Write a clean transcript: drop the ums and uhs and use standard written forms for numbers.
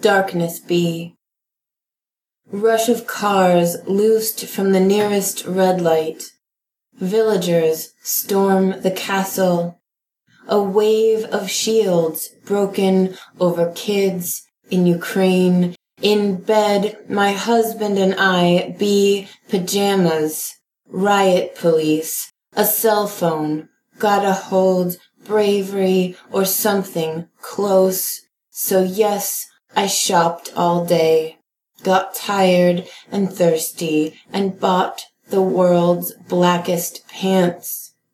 darkness be. Rush of cars loosed from the nearest red light. Villagers storm the castle. A wave of shields broken over kids in Ukraine. In bed, my husband and I be pajamas. Riot police. A cell phone. Gotta hold bravery or something close. So yes, I shopped all day. Got tired and thirsty and bought the world's blackest pants.